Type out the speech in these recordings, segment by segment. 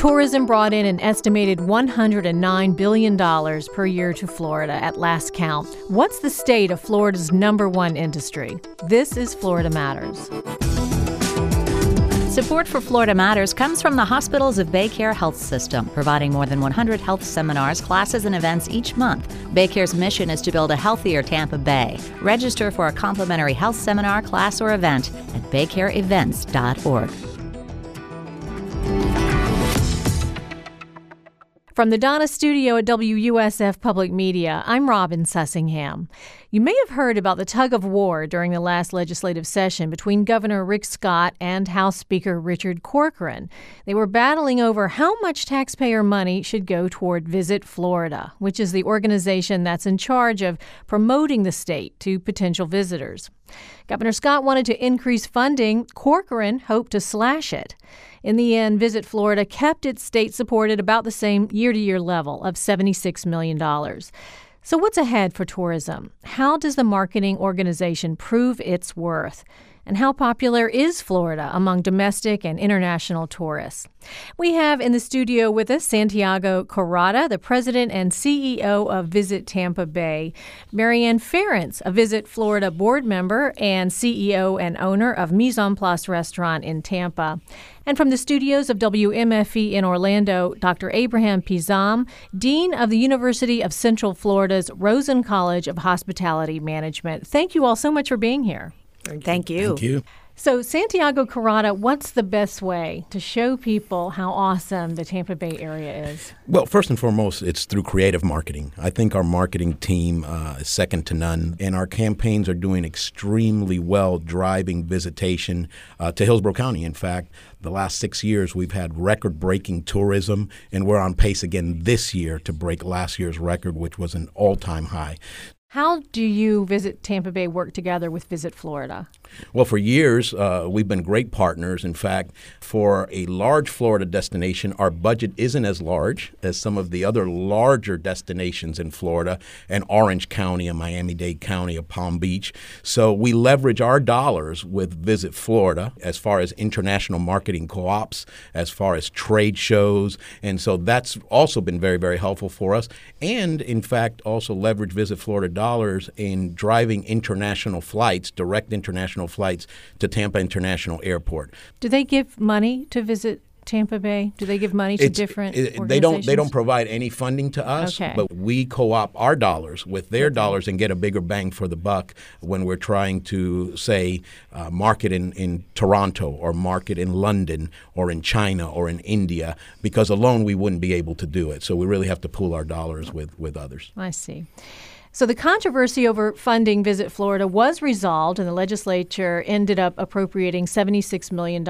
Tourism brought in an estimated $109 billion per year to Florida at last count. What's the state of Florida's #1 industry? This is Florida Matters. Support for Florida Matters comes from the Hospitals of BayCare Health System, providing more than 100 health seminars, classes, and events each month. BayCare's mission is to build a healthier Tampa Bay. Register for a complimentary health seminar, class, or event at baycareevents.org. From the Donna Studio at WUSF Public Media, I'm Robin Sussingham. You may have heard about the tug of war during the last legislative session between Governor Rick Scott and House Speaker Richard Corcoran. They were battling over how much taxpayer money should go toward Visit Florida, which is the organization that's in charge of promoting the state to potential visitors. Governor Scott wanted to increase funding. Corcoran hoped to slash it. In the end, Visit Florida kept its state support at about the same year-to-year level of $76 million. So what's ahead for tourism? How does the marketing organization prove its worth? And how popular is Florida among domestic and international tourists? We have in the studio with us Santiago Corrada, the president and CEO of Visit Tampa Bay, Marianne Ference, a Visit Florida board member and CEO and owner of Mise en Place Restaurant in Tampa. And from the studios of WMFE in Orlando, Dr. Abraham Pizam, Dean of the University of Central Florida's Rosen College of Hospitality Management. Thank you all so much for being here. Thank you. Thank you. So, Santiago Corrada, what's the best way to show people how awesome the Tampa Bay area is? Well, first and foremost, it's through creative marketing. I think our marketing team is second to none, and our campaigns are doing extremely well driving visitation to Hillsborough County. In fact, the last 6 years, we've had record-breaking tourism, and we're on pace again this year to break last year's record, which was an all-time high. How do you, Visit Tampa Bay, work together with Visit Florida? Well, for years, we've been great partners. In fact, for a large Florida destination, our budget isn't as large as some of the other larger destinations in Florida, and Orange County and Miami-Dade County or Palm Beach. So we leverage our dollars with Visit Florida as far as international marketing co-ops, as far as trade shows. And so that's also been very, very helpful for us. And, in fact, also leverage Visit Florida dollars in driving international flights, direct international flights to Tampa International Airport. Do they give money to Visit Tampa Bay? Do they give money to different organizations? They don't provide any funding to us, Okay. But we co-op our dollars with their dollars and get a bigger bang for the buck when we're trying to, say, market in Toronto or market in London or in China or in India, because alone we wouldn't be able to do it. So we really have to pool our dollars with others. I see. So the controversy over funding Visit Florida was resolved, and the legislature ended up appropriating $76 million.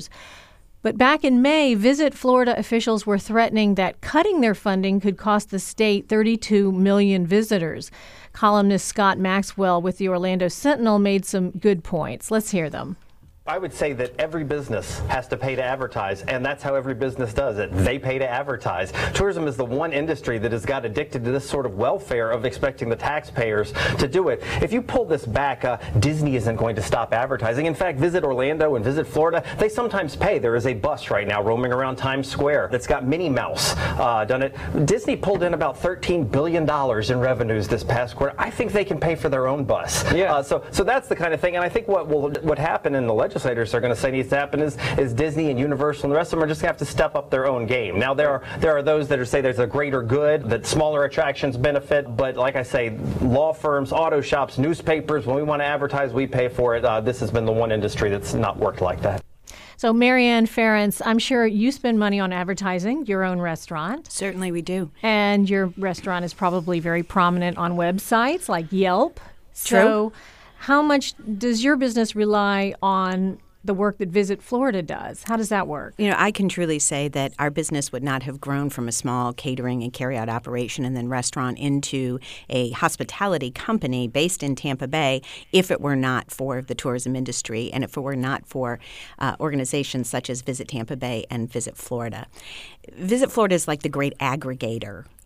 But back in May, Visit Florida officials were threatening that cutting their funding could cost the state 32 million visitors. Columnist Scott Maxwell with the Orlando Sentinel made some good points. Let's hear them. I would say that every business has to pay to advertise, and that's how every business does it. They pay to advertise. Tourism is the one industry that has got addicted to this sort of welfare of expecting the taxpayers to do it. If you pull this back, Disney isn't going to stop advertising. In fact, Visit Orlando and Visit Florida, they sometimes pay. There is a bus right now roaming around Times Square that's got Minnie Mouse done it. Disney pulled in about $13 billion in revenues this past quarter. I think they can pay for their own bus. Yeah. So that's the kind of thing, and I think what happened in the legislation are going to say needs to happen is Disney and Universal and the rest of them are just going to have to step up their own game. Now, there are those that say there's a greater good, that smaller attractions benefit, but like I say, law firms, auto shops, newspapers, when we want to advertise, we pay for it. This has been the one industry that's not worked like that. So, Marianne Ference, I'm sure you spend money on advertising your own restaurant. Certainly we do. And your restaurant is probably very prominent on websites like Yelp. True. So how much does your business rely on the work that Visit Florida does? How does that work? You know, I can truly say that our business would not have grown from a small catering and carry-out operation and then restaurant into a hospitality company based in Tampa Bay if it were not for the tourism industry and if it were not for organizations such as Visit Tampa Bay and Visit Florida. Visit Florida is like the great aggregator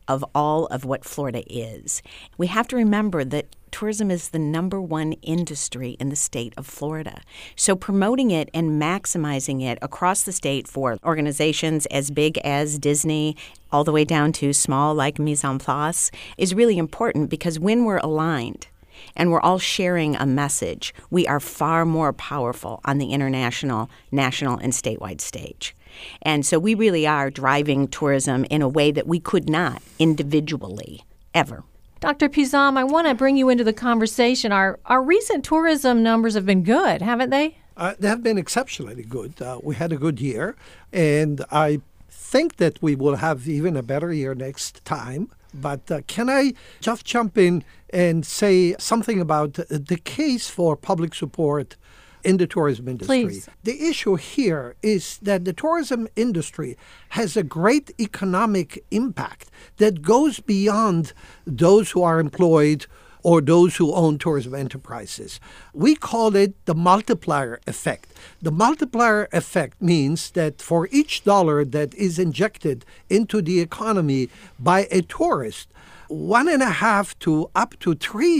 of all of what Florida is. We have to remember that tourism is the number one industry in the state of Florida. So promoting it and maximizing it across the state for organizations as big as Disney, all the way down to small like Mise en Place, is really important, because when we're aligned and we're all sharing a message, we are far more powerful on the international, national, and statewide stage. And so we really are driving tourism in a way that we could not individually ever. Dr. Pizam, I want to bring you into the conversation. Our recent tourism numbers have been good, haven't they? They have been exceptionally good. We had a good year, and I think that we will have even a better year next time. But can I just jump in and say something about the case for public support in the tourism industry? Please. The issue here is that the tourism industry has a great economic impact that goes beyond those who are employed or those who own tourism enterprises. We call it the multiplier effect. The multiplier effect means that for each dollar that is injected into the economy by a tourist, $1.50 to up to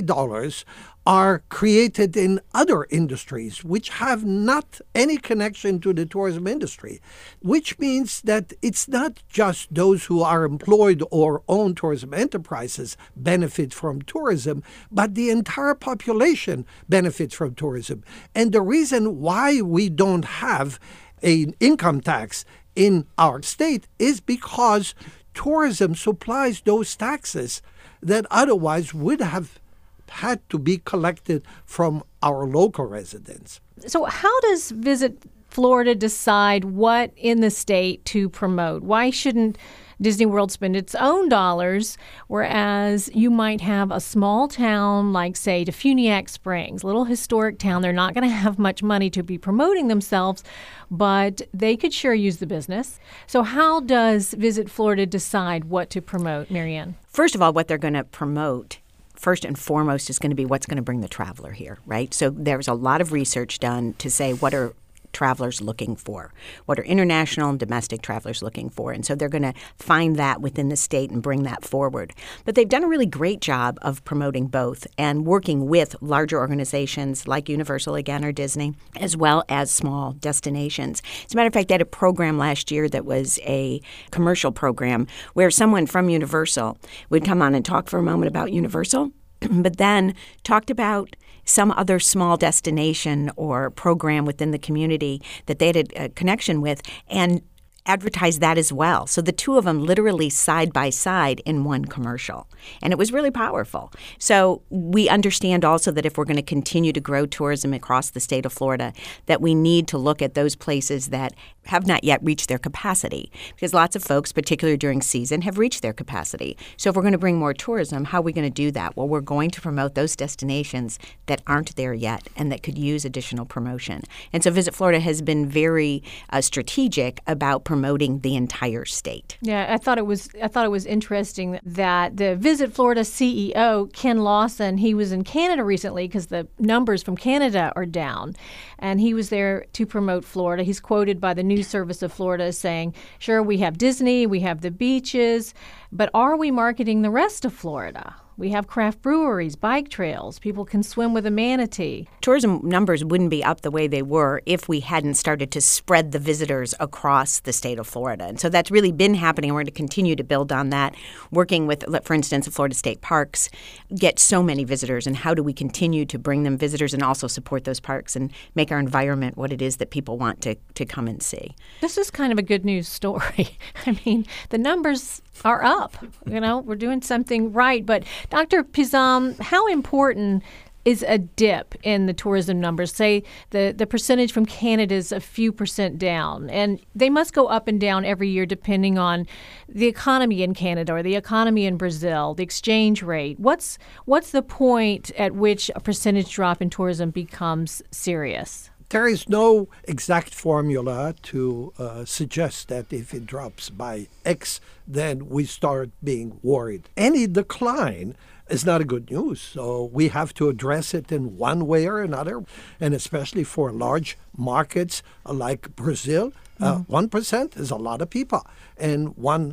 $3 are created in other industries which have not any connection to the tourism industry, which means that it's not just those who are employed or own tourism enterprises benefit from tourism, but the entire population benefits from tourism. And the reason why we don't have an income tax in our state is because tourism supplies those taxes that otherwise would have had to be collected from our local residents. So how does Visit Florida decide what in the state to promote? Why shouldn't Disney World spend its own dollars, whereas you might have a small town like, say, Defuniak Springs, a little historic town. They're not going to have much money to be promoting themselves, but they could sure use the business. So how does Visit Florida decide what to promote, Marianne? First of all, what they're going to promote first and foremost is going to be what's going to bring the traveler here, right? So there's a lot of research done to say what are travelers looking for, what are international and domestic travelers looking for. And so they're going to find that within the state and bring that forward. But they've done a really great job of promoting both and working with larger organizations like Universal, again, or Disney, as well as small destinations. As a matter of fact, they had a program last year that was a commercial program where someone from Universal would come on and talk for a moment about Universal, but then talked about some other small destination or program within the community that they had a connection with, and advertise that as well. So the two of them literally side by side in one commercial. And it was really powerful. So we understand also that if we're going to continue to grow tourism across the state of Florida, that we need to look at those places that have not yet reached their capacity. Because lots of folks, particularly during season, have reached their capacity. So if we're going to bring more tourism, how are we going to do that? Well, we're going to promote those destinations that aren't there yet and that could use additional promotion. And so Visit Florida has been very strategic about promoting the entire state. Yeah, I thought it was interesting that the Visit Florida CEO, Ken Lawson, he was in Canada recently because the numbers from Canada are down, and he was there to promote Florida. He's quoted by the News Service of Florida as saying, sure, we have Disney, we have the beaches, but are we marketing the rest of Florida? We have craft breweries, bike trails. People can swim with a manatee. Tourism numbers wouldn't be up the way they were if we hadn't started to spread the visitors across the state of Florida. And so that's really been happening. We're going to continue to build on that, working with, for instance, the Florida State Parks, get so many visitors. And how do we continue to bring them visitors and also support those parks and make our environment what it is that people want to come and see? This is kind of a good news story. I mean, the numbers are up. We're doing something right. But Dr. Pizam, how important is a dip in the tourism numbers? Say the percentage from Canada is a few percent down, and they must go up and down every year depending on the economy in Canada or the economy in Brazil, the exchange rate. What's the point at which a percentage drop in tourism becomes serious? There is no exact formula to suggest that if it drops by X, then we start being worried. Any decline is not a good news. So we have to address it in one way or another, and especially for large markets like Brazil, 1% is a lot of people. And one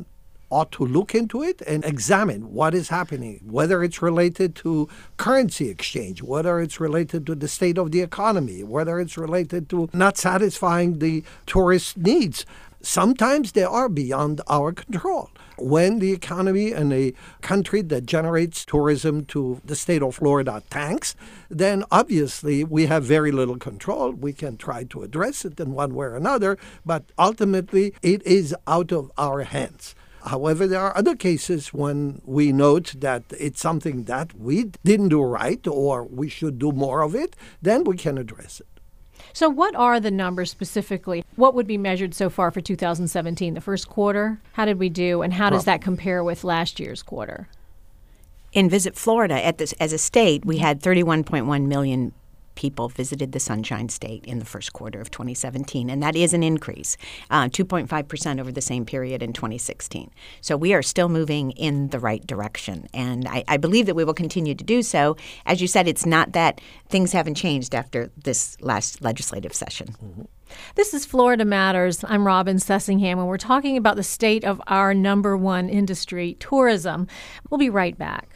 ought to look into it and examine what is happening, whether it's related to currency exchange, whether it's related to the state of the economy, whether it's related to not satisfying the tourist needs. Sometimes they are beyond our control. When the economy in a country that generates tourism to the state of Florida tanks, then obviously we have very little control. We can try to address it in one way or another, but ultimately it is out of our hands. However, there are other cases when we note that it's something that we didn't do right or we should do more of it, then we can address it. So what are the numbers specifically? What would be measured so far for 2017, the first quarter? How did we do, and how does that compare with last year's quarter? In Visit Florida, as a state, we had 31.1 million people visited the Sunshine State in the first quarter of 2017, and that is an increase, 2.5% over the same period in 2016. So we are still moving in the right direction, and I believe that we will continue to do so. As you said, it's not that things haven't changed after this last legislative session. Mm-hmm. This is Florida Matters. I'm Robin Sessingham, and we're talking about the state of our number one industry, tourism. We'll be right back.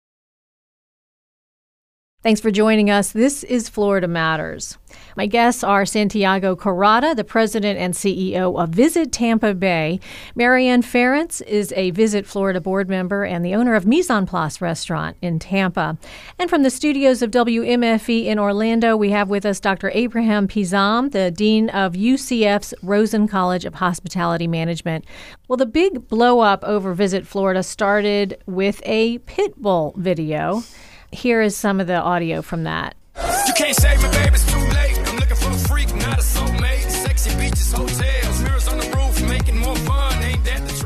Thanks for joining us. This is Florida Matters. My guests are Santiago Corrada, the president and CEO of Visit Tampa Bay. Marianne Ference is a Visit Florida board member and the owner of Mise en Place restaurant in Tampa. And from the studios of WMFE in Orlando, we have with us Dr. Abraham Pizam, the dean of UCF's Rosen College of Hospitality Management. Well, the big blow up over Visit Florida started with a pit bull video. Here is some of the audio from that. You can't save me, baby, it's too late. I'm looking for a freak, not a soulmate. Sexy beaches, hotels, mirrors on the roof, making more fun. Ain't that the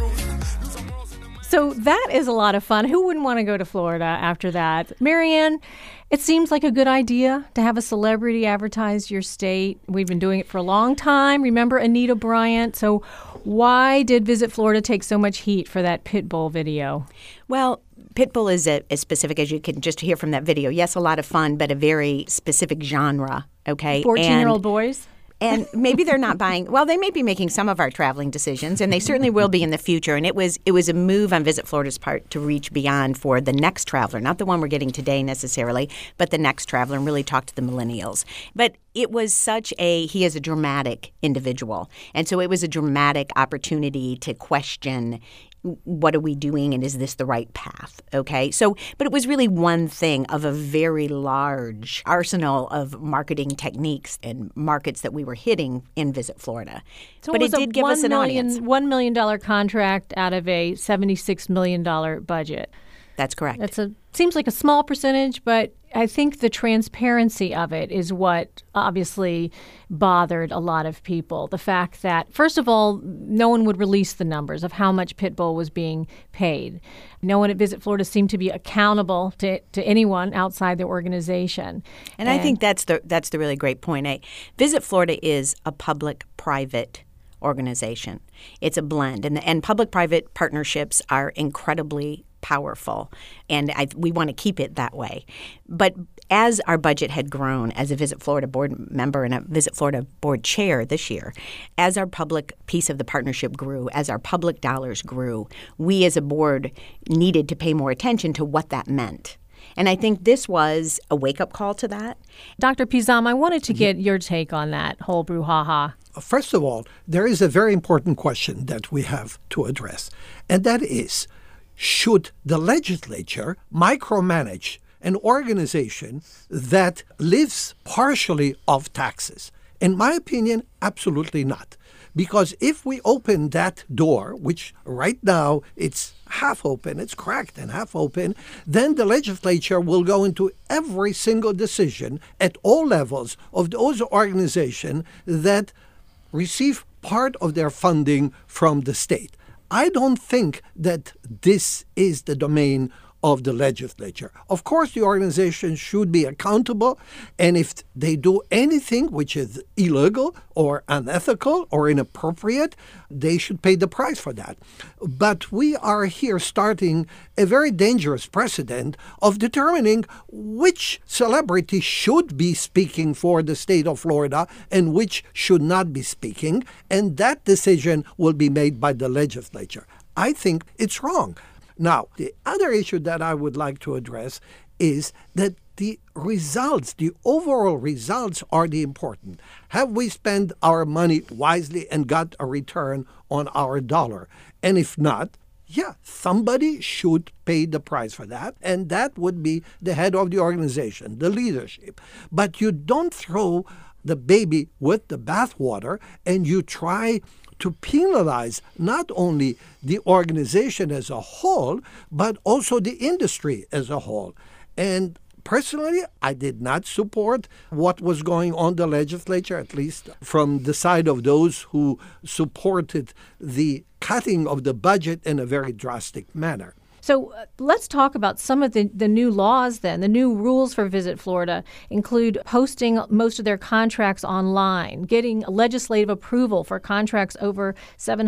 truth? So that is a lot of fun. Who wouldn't want to go to Florida after that? Marianne, it seems like a good idea to have a celebrity advertise your state. We've been doing it for a long time. Remember Anita Bryant? So why did Visit Florida take so much heat for that pit bull video? Well, Pitbull is as specific as you can just hear from that video. Yes, a lot of fun, but a very specific genre, okay? 14-year-old boys? And maybe they're not buying – well, they may be making some of our traveling decisions, and they certainly will be in the future. And it was a move on Visit Florida's part to reach beyond for the next traveler, not the one we're getting today necessarily, but the next traveler, and really talk to the millennials. But it was he is a dramatic individual. And so it was a dramatic opportunity to question – what are we doing, and is this the right path? Okay, so, but it was really one thing of a very large arsenal of marketing techniques and markets that we were hitting in Visit Florida. So but it did give us an audience. $1 million contract out of a $76 million budget. That's correct. Seems like a small percentage, but I think the transparency of it is what obviously bothered a lot of people. The fact that, first of all, no one would release the numbers of how much Pitbull was being paid. No one at Visit Florida seemed to be accountable to anyone outside the organization. And I think that's the really great point. Visit Florida is a public-private organization. It's a blend, and public-private partnerships are incredibly powerful, and we want to keep it that way. But as our budget had grown as a Visit Florida board member and a Visit Florida board chair this year, as our public piece of the partnership grew, as our public dollars grew, we as a board needed to pay more attention to what that meant. And I think this was a wake-up call to that. Dr. Pizam, I wanted to get your take on that whole brouhaha. First of all, there is a very important question that we have to address, and that is, should the legislature micromanage an organization that lives partially off taxes? In my opinion, absolutely not. Because if we open that door, which right now it's half open, it's cracked and half open, then the legislature will go into every single decision at all levels of those organizations that receive part of their funding from the state. I don't think that this is the domain of the legislature. Of course, the organization should be accountable, and if they do anything which is illegal or unethical or inappropriate, they should pay the price for that. But we are here starting a very dangerous precedent of determining which celebrity should be speaking for the state of Florida and which should not be speaking, and that decision will be made by the legislature. I think it's wrong. Now, the other issue that I would like to address is that the results, the overall results are the important. Have we spent our money wisely and got a return on our dollar? And if not, somebody should pay the price for that, and that would be the head of the organization, the leadership. But you don't throw the baby with the bathwater, and you try to penalize not only the organization as a whole, but also the industry as a whole. And personally, I did not support what was going on in the legislature, at least from the side of those who supported the cutting of the budget in a very drastic manner. So let's talk about some of the new laws then. The new rules for Visit Florida include posting most of their contracts online, getting legislative approval for contracts over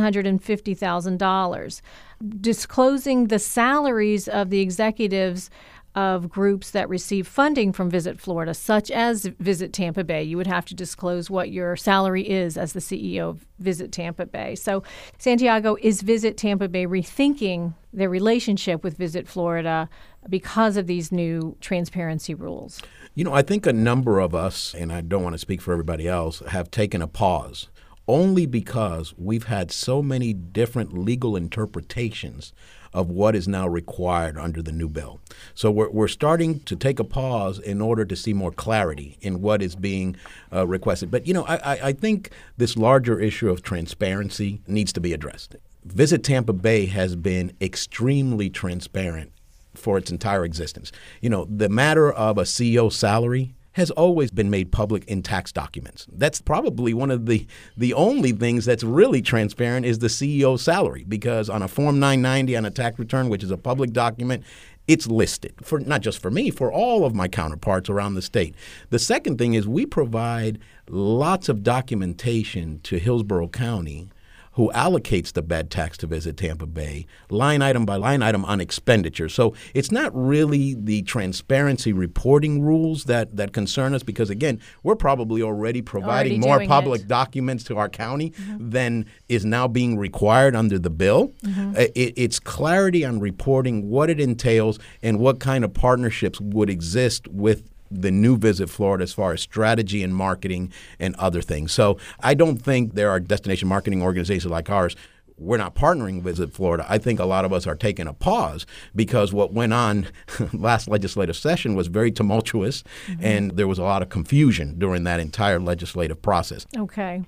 $750,000, disclosing the salaries of the executives of groups that receive funding from Visit Florida, such as Visit Tampa Bay. You would have to disclose what your salary is as the CEO of Visit Tampa Bay. So, Santiago, is Visit Tampa Bay rethinking their relationship with Visit Florida because of these new transparency rules? I think a number of us, and I don't want to speak for everybody else, have taken a pause only because we've had so many different legal interpretations of what is now required under the new bill. So we're starting to take a pause in order to see more clarity in what is being requested. But, I think this larger issue of transparency needs to be addressed. Visit Tampa Bay has been extremely transparent for its entire existence. The matter of a CEO salary has always been made public in tax documents. That's probably one of the only things that's really transparent is the CEO salary, because on a Form 990 on a tax return, which is a public document, it's listed, for not just for me, for all of my counterparts around the state. The second thing is we provide lots of documentation to Hillsborough County, who allocates the bed tax to Visit Tampa Bay, line item by line item on expenditure. So it's not really the transparency reporting rules that concern us, because, again, we're probably already providing more public documents to our county than is now being required under the bill. It's clarity on reporting, what it entails, and what kind of partnerships would exist with the new Visit Florida as far as strategy and marketing and other things. So I don't think there are destination marketing organizations like ours. We're not partnering with Visit Florida. I think a lot of us are taking a pause because what went on last legislative session was very tumultuous, and there was a lot of confusion during that entire legislative process. Okay.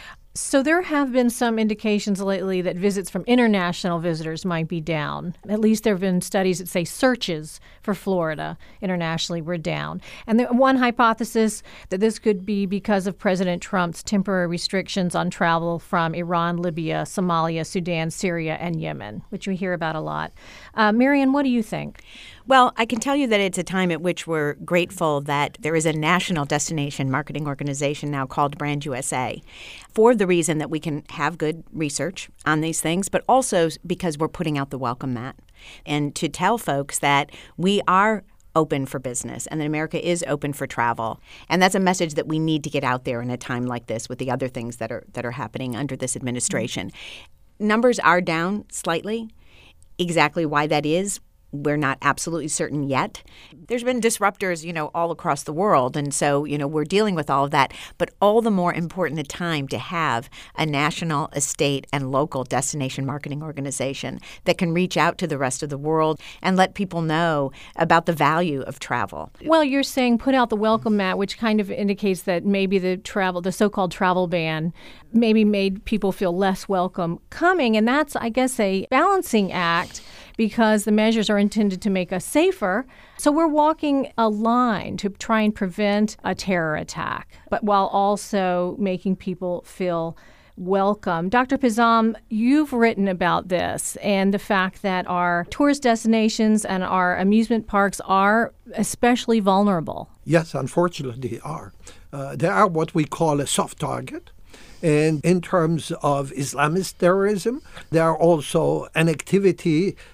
So there have been some indications lately that visits from international visitors might be down. At least there have been studies that say searches for Florida internationally were down. And one hypothesis that this could be because of President Trump's temporary restrictions on travel from Iran, Libya, Somalia, Sudan, Syria, and Yemen, which we hear about a lot. Marian, what do you think? Well, I can tell you that it's a time at which we're grateful that there is a national destination marketing organization now called Brand USA, for the reason that we can have good research on these things, but also because we're putting out the welcome mat and to tell folks that we are open for business and that America is open for travel. And that's a message that we need to get out there in a time like this with the other things that are happening under this administration. Numbers are down slightly. Exactly why that is, we're not absolutely certain yet. There's been disruptors, all across the world. And so, we're dealing with all of that. But all the more important a time to have a national, a state, and local destination marketing organization that can reach out to the rest of the world and let people know about the value of travel. Well, you're saying put out the welcome mat, which kind of indicates that maybe the so-called travel ban maybe made people feel less welcome coming. And that's, I guess, a balancing act, because the measures are intended to make us safer. So we're walking a line to try and prevent a terror attack, but while also making people feel welcome. Dr. Pizam, you've written about this and the fact that our tourist destinations and our amusement parks are especially vulnerable. Yes, unfortunately, they are. They are what we call a soft target. And in terms of Islamist terrorism, they are also an activity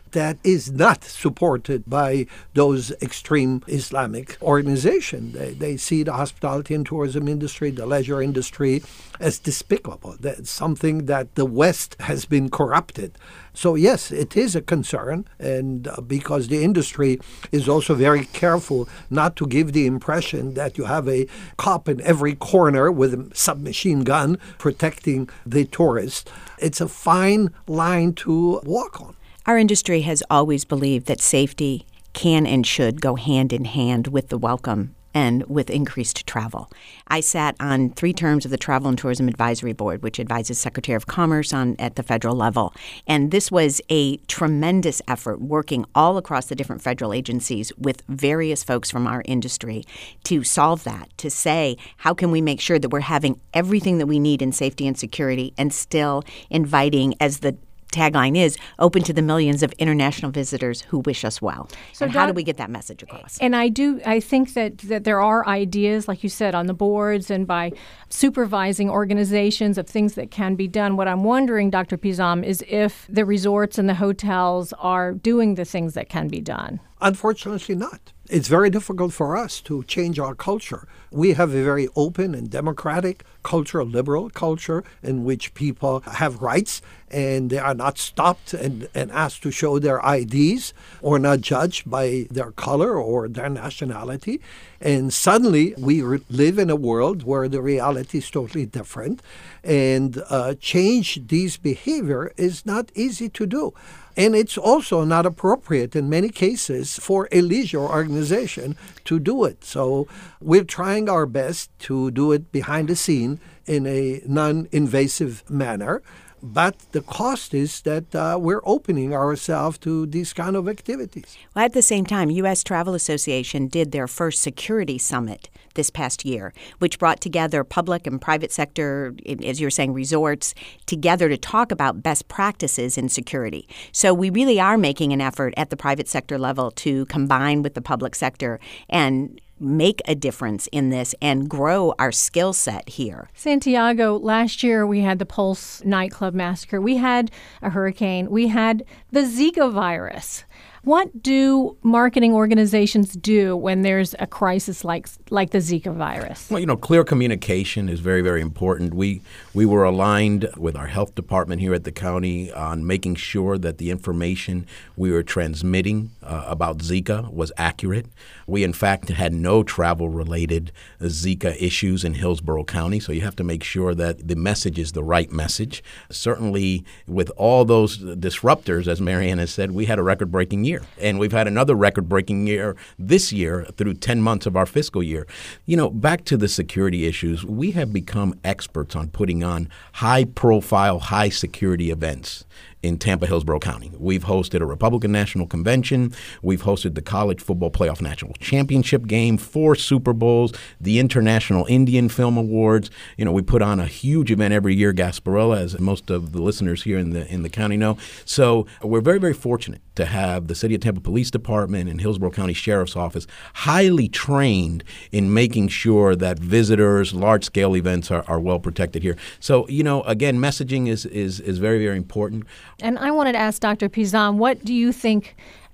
that is not supported by those extreme Islamic organizations. They see the hospitality and tourism industry, the leisure industry, as despicable. That's something that the West has been corrupted. So yes, it is a concern, and because the industry is also very careful not to give the impression that you have a cop in every corner with a submachine gun protecting the tourist. It's a fine line to walk on. Our industry has always believed that safety can and should go hand in hand with the welcome and with increased travel. I sat on 3 terms of the Travel and Tourism Advisory Board, which advises Secretary of Commerce at the federal level. And this was a tremendous effort working all across the different federal agencies with various folks from our industry to solve that, to say, how can we make sure that we're having everything that we need in safety and security and still inviting, as the tagline is, open to the millions of international visitors who wish us well. So and how do we get that message across? And I think that there are ideas, like you said, on the boards and by supervising organizations of things that can be done. What I'm wondering, Dr. Pizam, is if the resorts and the hotels are doing the things that can be done. Unfortunately not. It's very difficult for us to change our culture. We have a very open and democratic culture, a liberal culture, in which people have rights and they are not stopped and asked to show their IDs or not judged by their color or their nationality. And suddenly we live in a world where the reality is totally different. And change these behavior is not easy to do. And it's also not appropriate in many cases for a leisure organization to do it. So we're trying our best to do it behind the scene in a non-invasive manner. But the cost is that we're opening ourselves to these kind of activities. Well, at the same time, U.S. Travel Association did their first security summit this past year, which brought together public and private sector, as you're saying, resorts, together to talk about best practices in security. So we really are making an effort at the private sector level to combine with the public sector and make a difference in this and grow our skill set here. Santiago, last year we had the Pulse nightclub massacre. We had a hurricane. We had the Zika virus. What do marketing organizations do when there's a crisis like the Zika virus? Well, clear communication is very, very important. We were aligned with our health department here at the county on making sure that the information we were transmitting about Zika was accurate. We, in fact, had no travel-related Zika issues in Hillsborough County, so you have to make sure that the message is the right message. Certainly, with all those disruptors, as Marianne has said, we had a record-breaking year. And we've had another record-breaking year this year through 10 months of our fiscal year. Back to the security issues, we have become experts on putting on high-profile, high-security events in Tampa, Hillsborough County. We've hosted a Republican National Convention. We've hosted the College Football Playoff National Championship game, 4 Super Bowls, the International Indian Film Awards. We put on a huge event every year, Gasparilla, as most of the listeners here in the county know. So we're very, very fortunate to have the City of Tampa Police Department and Hillsborough County Sheriff's Office highly trained in making sure that visitors, large-scale events are well protected here. So, again, messaging is very, very important. And I wanted to ask Dr. Pizam, what do you think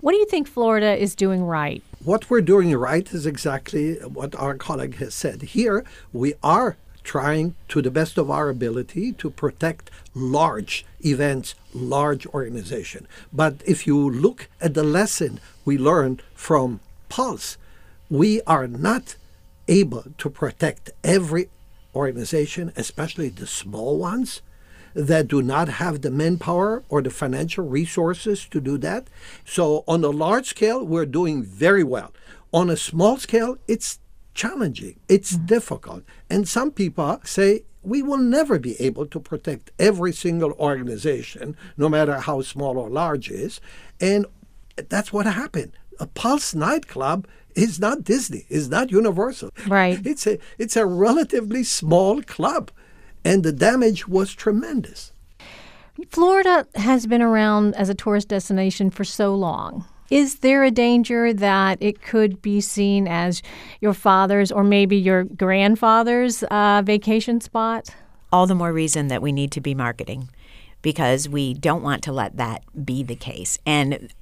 Florida is doing right? What we're doing right is exactly what our colleague has said. Here, we are trying to the best of our ability to protect large events, large organization. But if you look at the lesson we learned from Pulse, we are not able to protect every organization, especially the small ones that do not have the manpower or the financial resources to do that. So on a large scale, we're doing very well. On a small scale, it's challenging. It's difficult. And some people say, we will never be able to protect every single organization, no matter how small or large it is. And that's what happened. A Pulse nightclub is not Disney, is not Universal. Right. It's a relatively small club. And the damage was tremendous. Florida has been around as a tourist destination for so long. Is there a danger that it could be seen as your father's or maybe your grandfather's vacation spot? All the more reason that we need to be marketing, because we don't want to let that be the case. And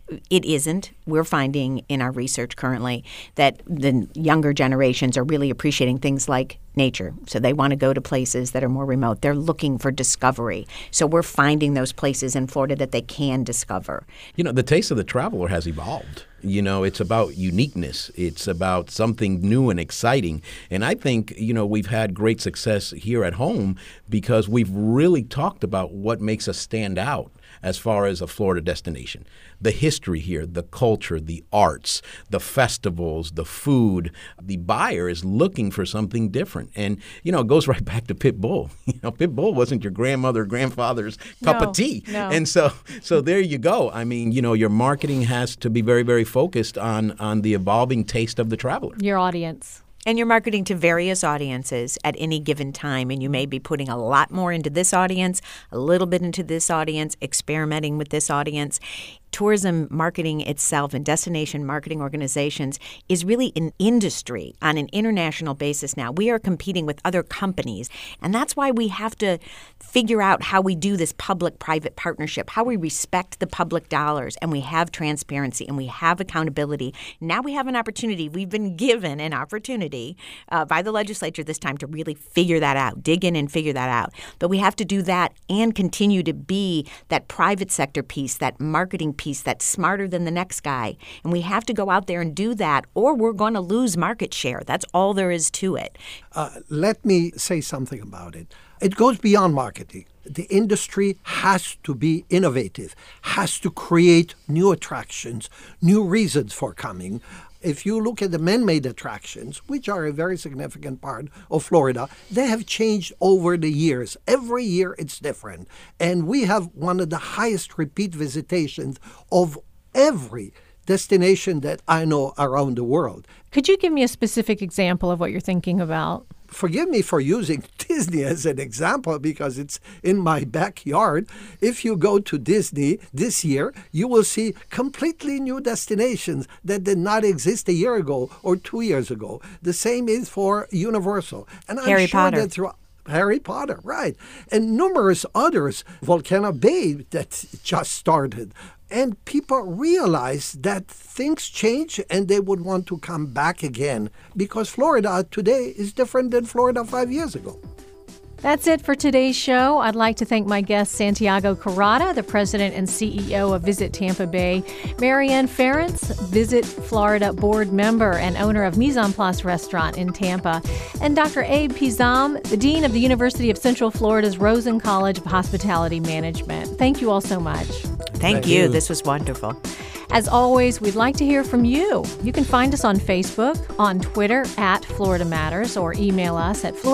It isn't. We're finding in our research currently that the younger generations are really appreciating things like nature. So they want to go to places that are more remote. They're looking for discovery. So we're finding those places in Florida that they can discover. The taste of the traveler has evolved. It's about uniqueness. It's about something new and exciting. And I think, we've had great success here at home because we've really talked about what makes us stand out as far as a Florida destination. The history here, the culture, the arts, the festivals, the food. The buyer is looking for something different. And, it goes right back to Pit Bull. Pit Bull wasn't your grandfather's cup of tea. No. And so there you go. I mean, your marketing has to be very, very focused on the evolving taste of the traveler. Your audience. And you're marketing to various audiences at any given time, and you may be putting a lot more into this audience, a little bit into this audience, experimenting with this audience. Tourism marketing itself and destination marketing organizations is really an industry on an international basis now. We are competing with other companies, and that's why we have to figure out how we do this public-private partnership, how we respect the public dollars, and we have transparency, and we have accountability. Now we have an opportunity. We've been given an opportunity by the legislature this time to really figure that out, dig in and figure that out. But we have to do that and continue to be that private sector piece, that marketing piece that's smarter than the next guy. And we have to go out there and do that, or we're going to lose market share. That's all there is to it. Let me say something about it. It goes beyond marketing. The industry has to be innovative, has to create new attractions, new reasons for coming. If you look at the man-made attractions, which are a very significant part of Florida, they have changed over the years. Every year it's different. And we have one of the highest repeat visitations of every destination that I know around the world. Could you give me a specific example of what you're thinking about? Forgive me for using Disney as an example because it's in my backyard. If you go to Disney this year, you will see completely new destinations that did not exist a year ago or 2 years ago. The same is for Universal. And I'm Harry sure Potter. that through Harry Potter, right. And numerous others, Volcano Bay that just started. And people realize that things change and they would want to come back again because Florida today is different than Florida 5 years ago. That's it for today's show. I'd like to thank my guest, Santiago Carrata, the president and CEO of Visit Tampa Bay, Marianne Ferentz, Visit Florida board member and owner of Mise en Place Restaurant in Tampa, and Dr. Abe Pizam, the dean of the University of Central Florida's Rosen College of Hospitality Management. Thank you all so much. Thank you. This was wonderful. As always, we'd like to hear from you. You can find us on Facebook, on Twitter @Florida Matters, or email us at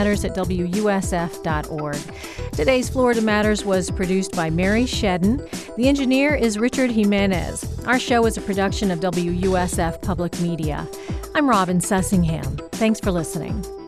floridamatters@wusf.org. Today's Florida Matters was produced by Mary Shedden. The engineer is Richard Jimenez. Our show is a production of WUSF Public Media. I'm Robin Sussingham. Thanks for listening.